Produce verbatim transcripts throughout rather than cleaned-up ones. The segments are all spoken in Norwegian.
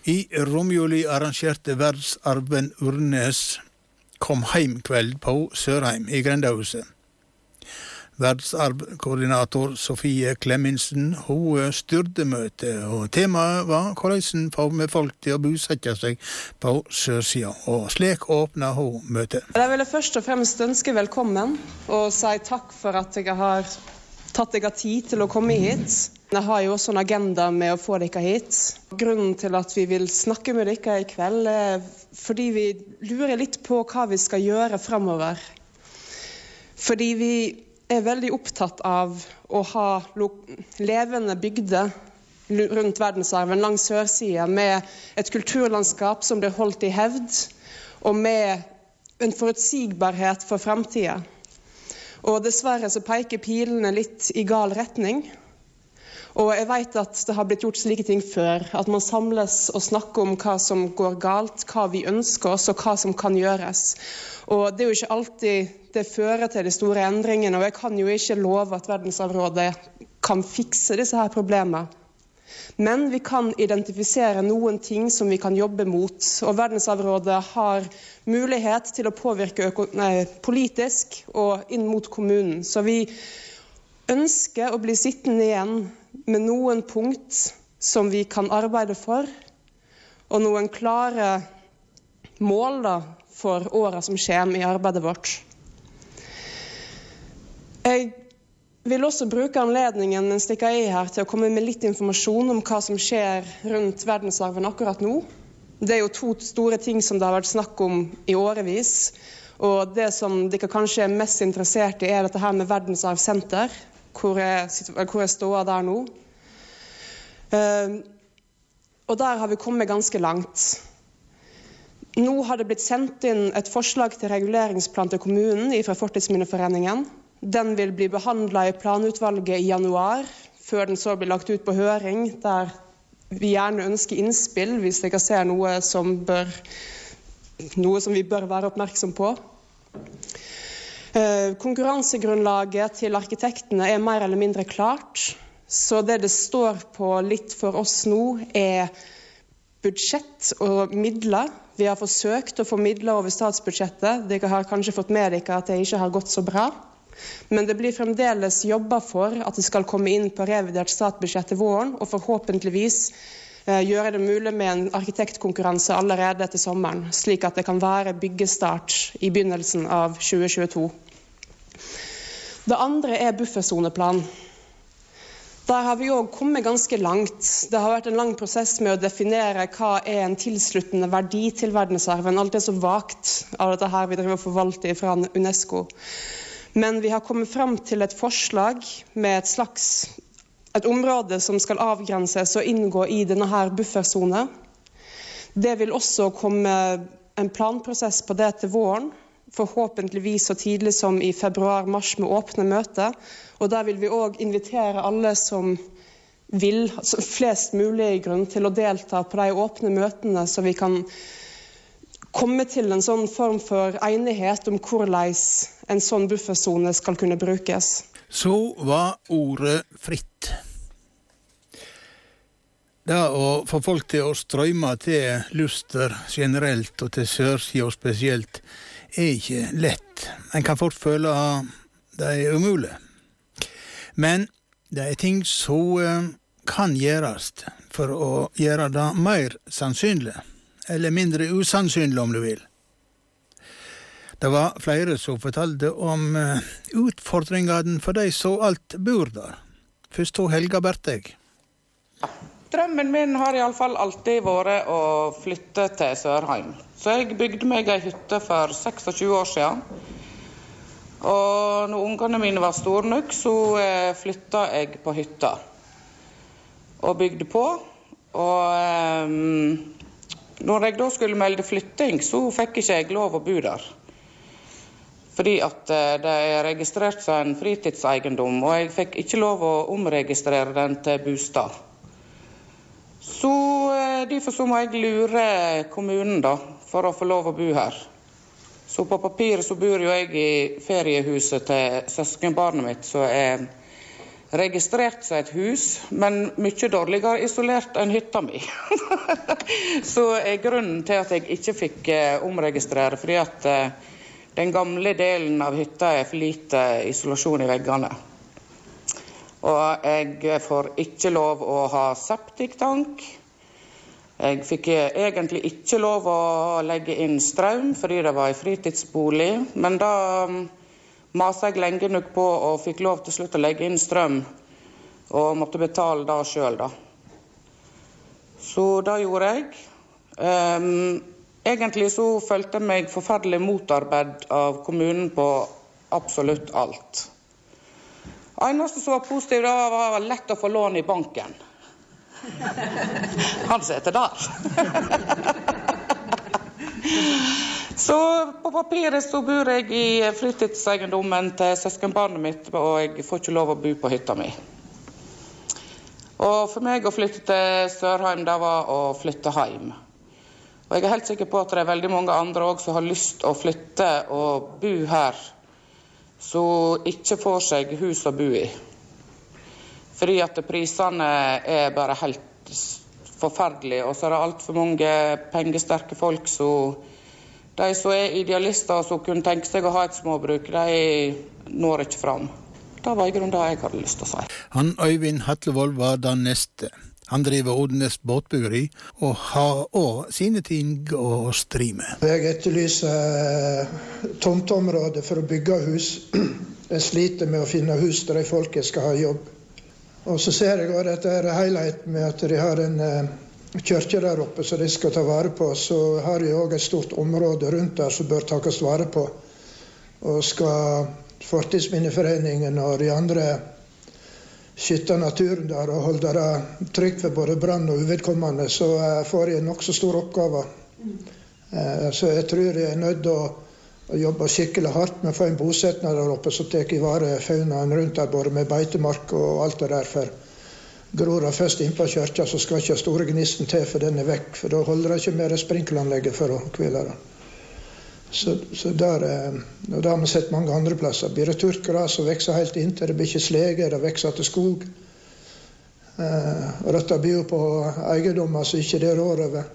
I romjuli arrangerte Verdsarven Urnes kom heimkveld på Sørheim I Grendahuset. Verdsarvkoordinator Sofie Klemminsen, hun styrte møtet, og temaet var hvordan få med folk til å bosette seg på sørsida, og slik åpnet hun møtet. Jeg vil først og fremst ønske velkommen, og si takk for at jeg har tatt deg tid til å komme hit. Jeg har jo også en agenda med å få dere hit. Grunnen til at vi vil snakke med dere I kveld er fordi vi lurer litt på hva vi skal gjøre fremover. Fordi vi er veldig opptatt av å ha levende bygder rundt verdensarven langs sørsiden med et kulturlandskap som blir holdt I hevd og med en forutsigbarhet for fremtiden. Og dessverre så peker pilene litt I gal retning. Og jeg vet at det har blitt gjort slike ting før, at man samles og snakker om hva som går galt, hva vi ønsker oss og hva som kan gjøres. Og det er jo ikke alltid det fører til de store endringene, og jeg kan jo ikke love at verdensarvrådet kan fikse disse her problemene. Men vi kan identifisere noen ting som vi kan jobbe mot, og verdensarvrådet har mulighet til å påvirke nei, politisk og inn mot kommunen. Så vi ønsker å bli sittende igjen med noen punkt som vi kan arbeide for, og noen klare mål da, for året som kommer I arbeidet vårt. Jeg vil også bruke anledningen mens jeg er her til å komme med litt informasjon om hva som skjer rundt verdensarven akkurat nå. Det er jo to store ting som det har vært snakk om I årevis, og det som dere kanskje er mest interessert I er dette her med verdensarvsenter, hvor jeg, hvor jeg står der nå. Uh, og der har vi kommet ganske langt. Nå har det blitt sendt inn et forslag til reguleringsplan til kommunen fra Fortidsminneforeningen. Den vil bli behandlet I planutvalget I januar, før den så blir lagt ut på høring, der vi gjerne ønsker innspill, hvis dere ser noe som, bør, noe som vi bør være oppmerksom på. Uh, konkurransegrunnlaget til arkitektene er mer eller mindre klart, så det det står på litt for oss nå er budsjett og midler. Vi har forsøkt å få midler over statsbudsjettet. Dere har kanskje fått med dere at det ikke har gått så bra. Men det blir fremdeles jobbet for at det skal komme inn på revidert statsbudsjett til våren, og forhåpentligvis uh, gjøre det mulig med en arkitektkonkurranse allerede til sommeren, slik at det kan være byggestart I begynnelsen av tjue tjueto. Det andre er buffersoneplan. Der har vi også kommet ganske langt. Det har vært en lang prosess med å definere hva er en tilsluttende verdi til verdensarven. Alt er så vagt av dette her vi driver og forvalter fra UNESCO. Men vi har kommet frem til et forslag med et slags et område som skal avgrenses og inngå I denne her buffersone. Det vil også komme en planprosess på det til våren, forhåpentligvis så tidlig som I februar-mars med åpne møte, og der vil vi også invitere alle som vil, altså flest mulig I grunn til å delta på de åpne møtene, så vi kan komme til en sånn form for enighet om hvordan en sånn buffersone skal kunne brukes. Så var ordet fritt. Det å få folk til å strømme til Luster generelt og til Sørsida spesielt er ikke lett. En kan fort føle at det er umulig. Men det er ting som kan gjøres for å gjøre det mer sannsynlig, eller mindre usannsynlig om du vil. Det var flere som fortalte om utfordringene for de som alt bor der. Først to Helga Berteg. Drømmen min har I alle fall alltid vært å flytte til Sørheim. Så jeg bygde meg en hytte for tjueseks år siden. Og når ungene mine var store nok, så flyttet jeg på hytta. Og bygde på. Og um, når jeg da skulle melde flytting, så fikk ikke jeg lov å bo der. Fordi at uh, det er registrert som en fritidseiendom, og jeg fikk ikke lov å omregistrere den til bostad. Så uh, derfor så må jeg lure kommunen da, for å få lov å bo her. Så på papiret så bor jo jeg I feriehuset til søskenbarnet mitt, som er registrert seg et hus, men mye dårligere isolert enn hytta mi. Så er grunnen til at jeg ikke fikk eh, omregistrere, fordi at eh, den gamle delen av hytta er for lite isolasjon i veggene. Og jeg får ikke lov å ha septiktank. Jeg fikk egentlig ikke lov å legge inn strøm, fordi det var i fritidsbolig. Men da maset jeg lenge nok på og fikk lov til slutt å legge inn strøm, og måtte betale da selv da. Så da gjorde jeg. Um, egentlig så følte jeg meg forferdelig motarbeid av kommunen på absolutt alt. Eneste som var positivt da var lett å få lån i banken. Han sitter der. Så på papiret så bor jeg i fritidseiendommen til søskenbarnet mitt, og jeg får ikke lov å bo på hytta mi. Og for meg å flytte til Sørheim, det var å flytte hjem. Og jeg er helt sikker på at det er veldig mange andre også som har lyst å flytte og bo her, så ikke får seg hus å bo i. Fordi at prisene er bare helt forferdelige, og så er det alt for mange pengesterke folk, så de som er idealister og som kunne tenke seg å ha et småbruk, de når ikke fram. Det var i grunnen det jeg hadde lyst til å si. Han Øyvind Hatlevold var den neste. Han driver Odenes båtbyggeri og har også sine ting å stri med. Jeg etterlyser tomteområder for å bygge hus. Jeg sliter med å finne hus der de folket skal ha jobb. Og så ser jeg også at det er helhet med at de har en kirke der oppe som de skal ta vare på. Så har de også et stort område rundt der som bør takes vare på. Og skal Fortidsminneforeningen og de andre skytte naturen der og holde det trygt for både brann og uvedkommende, så får jeg nok så stor oppgave. Så jeg tror jeg er nødt til å, å jobbe skikkelig hardt med å få en bosetning der oppe, så tar jeg vare faunaen rundt der, både med beitemark og alt det der. For gror det først inn på kirka, så skal ikke store gnisten til for den er vekk, for da holder det ikke mer sprinkleranlegget for å kvile den. Så, så der, og der har vi sett mange andre plasser. Blir det turt gras og vekser helt inntil, det blir ikke slege, det vekser til skog. Eh, og dette blir jo på eiendommer så ikke det rår over.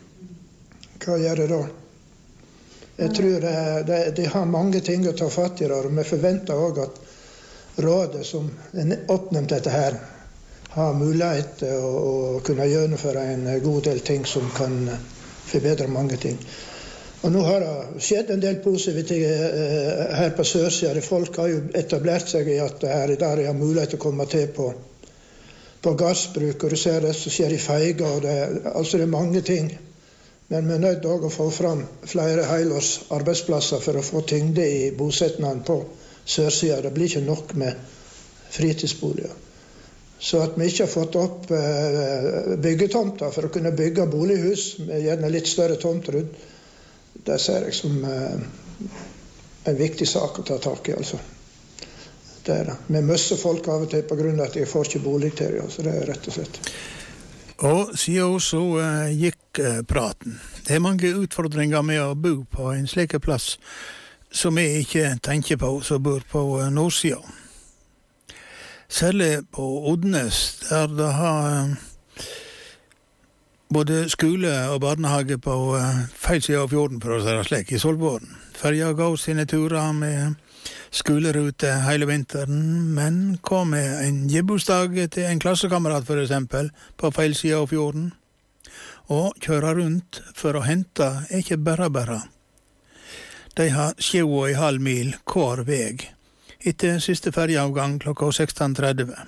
Hva gjør det da? Jeg tror det, det, de har mange ting å ta fatt i der, og vi forventer også at rådet som er oppnevnt dette her, har mulighet til å, å kunne gjennomføre en god del ting som kan forbedre mange ting. Og nå har det skjedd en del positive ting her på sørsiden. Folk har jo etablert seg i at det er der de har mulighet til å komme til på, på gassbruk, og du ser det som skjer i Feiga, og det, altså det er mange ting. Men vi er nødt til å få fram flere helårs arbeidsplasser for å få tyngde i bosetningen på sørsiden. Det blir ikke nok med fritidsboliger. Så at vi ikke har fått opp byggetomter for å kunne bygge bolighus med gjerne litt større tomt rundt, det ser jeg som eh, en viktig sak å ta tak i, altså. Det er det. Vi møsser folk av og til på grunn av at de får ikke bolig til det, altså. Det er rett og slett. Og siden så uh, gikk uh, praten. Det er mange utfordringer med å bo på en slik plass som jeg ikke tenker på, som bor på uh, nordsiden. Særlig på Odenes, der det har uh, både skole og barnehage på uh, feil side av fjorden, for å si det slik, i Solvåren. Ferja går sine turer med skolerute hele vinteren, men kom med en gebursdag til en klassekamerat for eksempel, på feil side av fjorden, og kjører rundt for å hente ikke bare bare. De har sju og en halv mil hver veg, etter siste ferjeavgang klokka seksten tretti.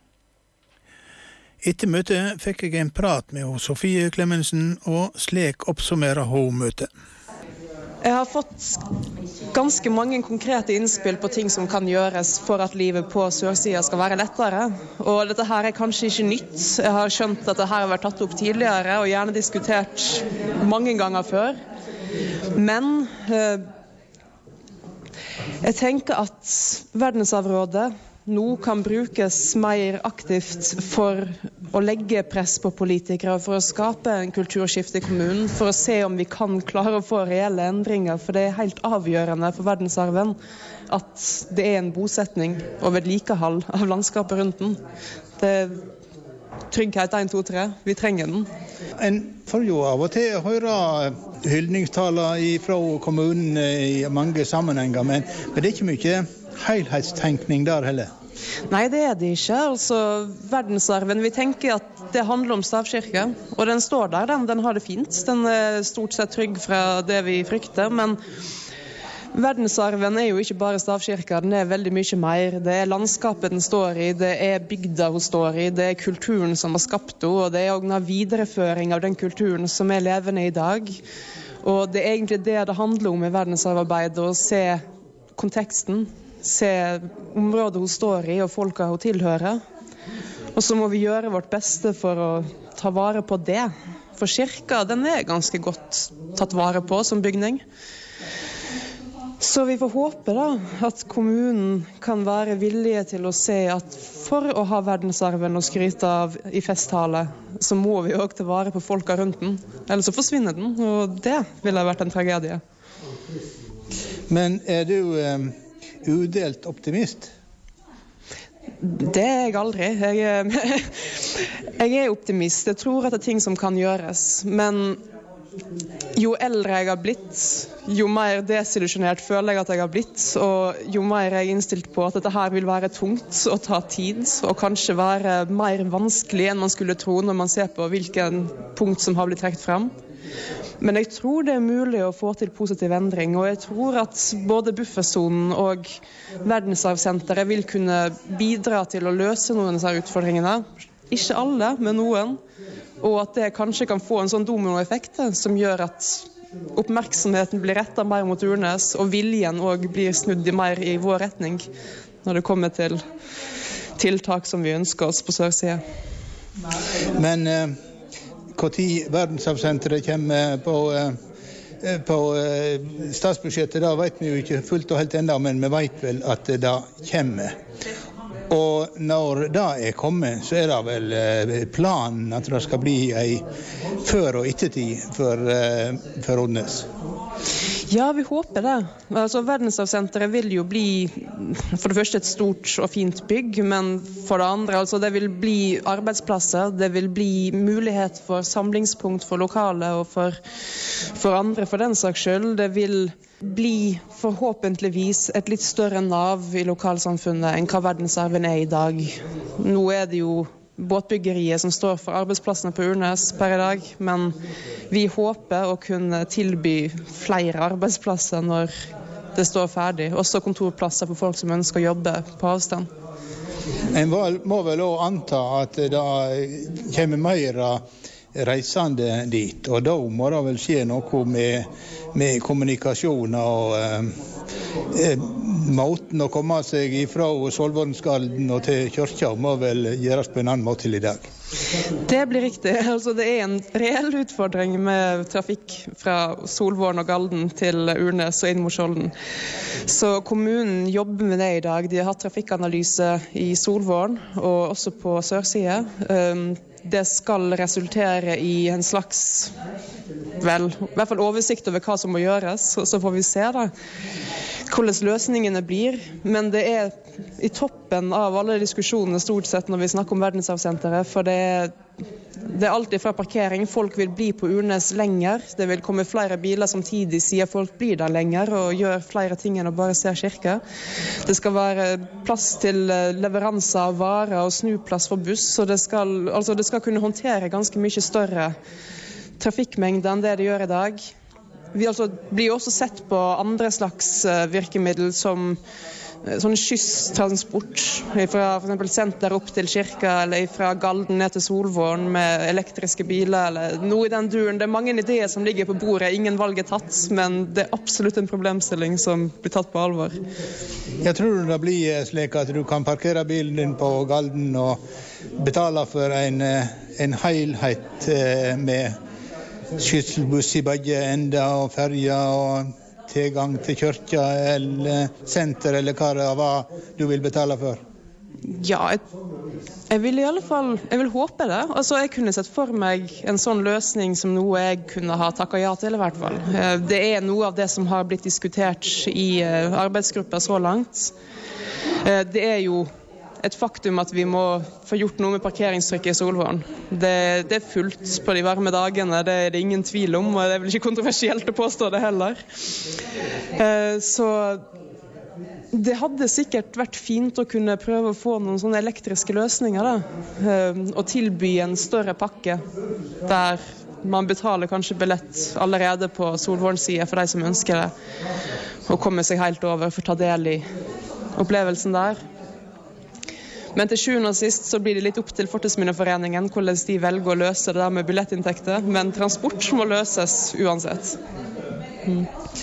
Etter møtet fikk jeg en prat med Sofie Clemensen, og slik oppsummerer hun møtet. Jeg har fått ganske mange konkrete innspill på ting som kan gjøres for at livet på sørsida skal være lettere. Og dette her er kanskje ikke nytt. Jeg har skjønt at dette har vært tatt opp tidligere, og gjerne diskutert mange ganger før. Men eh, jeg tenker at verdensarvrådet nå kan brukes mer aktivt for å legge press på politikere for å skape en kulturskifte i kommunen, for å se om vi kan klare å få reelle endringer, for det er helt avgjørende for verdensarven at det er en bosetning og vedlikehold av landskapet rundt den. Det er trygghet en, to, tre. Vi trenger den. En får jo av og til høre hyldningstaler fra kommunen i mange sammenhenger, men, men det er ikke mye helhetstenkning der heller. Nei, det er det ikke. Altså, verdensarven, vi tenker at det handler om stavkirke, og den står der, den, den har det fint. Den er stort sett trygg fra det vi frykter, men verdensarven er jo ikke bare stavkirka, den er veldig mye mer. Det er landskapet den står i, det er bygda hun står i, det er kulturen som har skapt henne, og det er også en videreføring av den kulturen som er levende i dag. Og det er egentlig det det handler om i verdensarvarbeidet, å se konteksten, se området hun står i og folka hun tilhører. Og så må vi gjøre vårt beste for å ta vare på det. For kirka, den er ganske godt tatt vare på som bygning. Så vi får håpe da at kommunen kan være villige til å se at for å ha verdensarven og skryte av i festtale, så må vi også ta vare på folka rundt den. Ellers så forsvinner den, og det ville ha vært en tragedie. Men er du eh, udelt optimist? Det er jeg aldri. Jeg, jeg er optimist. Jeg tror at det er ting som kan gjøres, men jo eldre jeg har blitt, jo mer desillusjonert føler jeg at jeg har blitt, og jo mer jeg er innstilt på at dette her vil være tungt og ta tid, og kanskje være mer vanskelig enn man skulle tro når man ser på hvilken punkt som har blitt trekt frem. Men jeg tror det er mulig å få til positiv endring, og jeg tror at både buffersonen og verdensarvsenteret vil kunne bidra til å løse noen av disse utfordringene. Ikke alle, men noen. Og at det kanskje kan få en sånn dominoeffekt som gjør at oppmerksomheten blir rettet mer mot Urnes, og viljen også blir snudd mer i vår retning når det kommer til tiltak som vi ønsker oss på sørsida. Men eh, hvor tid verdensarvsenteret kommer på, eh, på eh, statsbudsjettet, da vet vi jo ikke fullt og helt enda, men vi vet vel at det da kommer. Og når det er kommet, så er det vel planen at det skal bli en før- og ettertid for, for Odnes. Ja, vi håper det. Altså, verdensarvsenteret vil jo bli for det første et stort og fint bygg, men for det andre, altså, det vil bli arbeidsplasser, det vil bli mulighet for samlingspunkt for lokale og for, for andre for den saks skyld. Det vil bli forhåpentligvis et litt større nav i lokalsamfunnet enn hva verdensarven er i dag. Nå er det jo båtbyggeriet som står for arbeidsplassene på Urnes per i dag, men vi håper å kunne tilby flere arbeidsplasser når det står ferdig, også kontorplasser for folk som ønsker å jobbe på avstand. En må vel også anta at det kommer mer reisende dit, og da må det vel skje noe med, med kommunikasjon og eh, måten å komme seg fra Solvornskalden og til kyrkja må vel gjøres på en annen måte til i dag. Det blir riktig. Altså, det er en reell utfordring med trafikk fra Solvorn og Galden til Urnes og inn mot Skjolden. Så kommunen jobber med det i dag. De har hatt trafikkanalyse i Solvorn og også på sørside. Det skal resultere i en slags, vel, i hvert fall oversikt over hva som må gjøres, og så får vi se da hvordan løsningene blir. Men det er i toppen av alle diskusjonene stort sett når vi snakker om verdensarvsenteret, for det er, det er alltid fra parkering. Folk vil bli på Urnes lenger. Det vil komme flere biler samtidig siden folk blir der lenger og gjør flere ting enn å bare se kirke. Det skal være plass til leveranser av varer og snuplass for buss, så det skal, altså det skal kunne håndtere ganske mye større trafikkmengder enn det det gjør i dag. Vi altså blir også sett på andre slags virkemiddel som sånn skyss-transport fra for eksempel senter opp til kirka eller fra Galden ned til Solvorn med elektriske biler eller noe i den duren. Det er mange ideer som ligger på bordet, ingen valg er tatt, men det er absolutt en problemstilling som blir tatt på alvor. Jeg tror det blir slik at du kan parkere bilen din på Galden og betale for en, en helhet med skyttelbuss i begge ender og ferja og tilgang til kyrkja eller senter eller hva det var du vil betale for. Ja, jeg, jeg vil i alle fall, jeg vil håpe det. Altså, jeg kunne sett for meg en sånn løsning som noe jeg kunne ha takket ja til i hvert fall. Det er noe av det som har blitt diskutert i arbeidsgrupper så langt. Det er jo et faktum at vi må få gjort noe med parkeringstrykket i Solvorn. Det, det er fullt på de varme dagene, det er det ingen tvil om, og det er vel ikke kontroversielt å påstå det heller. Så det hadde sikkert vært fint å kunne prøve å få noen sånne elektriske løsninger da, og tilby en større pakke der man betaler kanskje billett allerede på Solvorn-siden for de som ønsker det, og komme seg helt over for å ta del i opplevelsen der. Men til sjuende og sist så blir det litt opp til Fortidsminneforeningen hvordan de velger å løse det der med billettinntekter, men transport må løses uansett. Mm.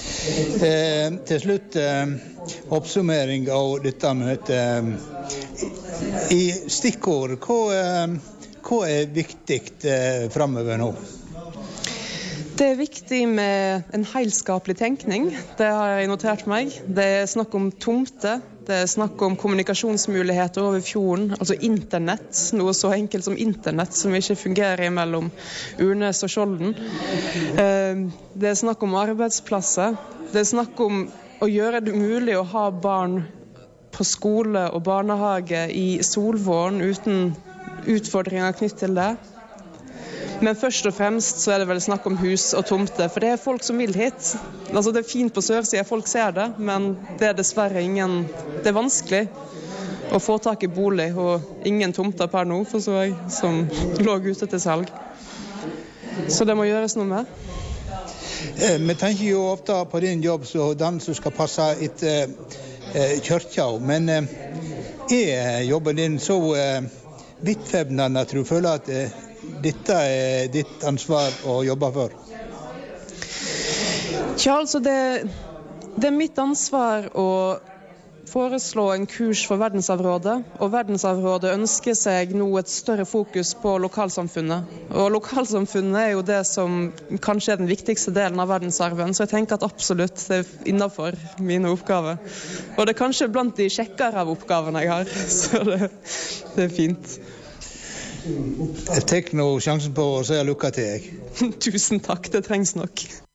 Eh, til slutt, eh, oppsummering av dette møtet. I stikkord, hva, eh, hva er viktig eh, fremover nå? Det er viktig med en helskapelig tenkning, det har jeg notert meg. Det er snakk om tomte, det er snakk om kommunikasjonsmuligheter over fjorden, altså internett, noe så enkelt som internett som ikke fungerer mellom Urnes og Skjolden. Det er snakk om arbeidsplasser, det er snakk om å gjøre det mulig å ha barn på skole og barnehage i Solvorn uten utfordringer knyttet til det. Men først og fremst så er det vel snakk om hus og tomte, for det er folk som vil hit. Altså det er fint på sørsiden, folk ser det, men det er dessverre ingen, det er vanskelig å få tak i bolig, og ingen tomter per nå, forstår jeg, som lå ute til salg. Så det må gjøres noe med. Eh, vi tenker jo ofte på din jobb, så den som skal passe etter eh, kjørkja, men eh, er jobben din så eh, vittfevnende at du føler at eh, dette er ditt ansvar å jobbe for? Ja, altså det, det er mitt ansvar å foreslå en kurs for verdensarvrådet, og verdensarvrådet ønsker seg nå et større fokus på lokalsamfunnet. Og lokalsamfunnet er jo det som kanskje er den viktigste delen av verdensarven, så jeg tenker at absolutt det er innenfor mine oppgaver. Og det er kanskje blant de kjekkere av oppgavene jeg har, så det, det er fint. Jeg tar nå sjansen på å si lykke til deg. Tusen takk, det trengs nok.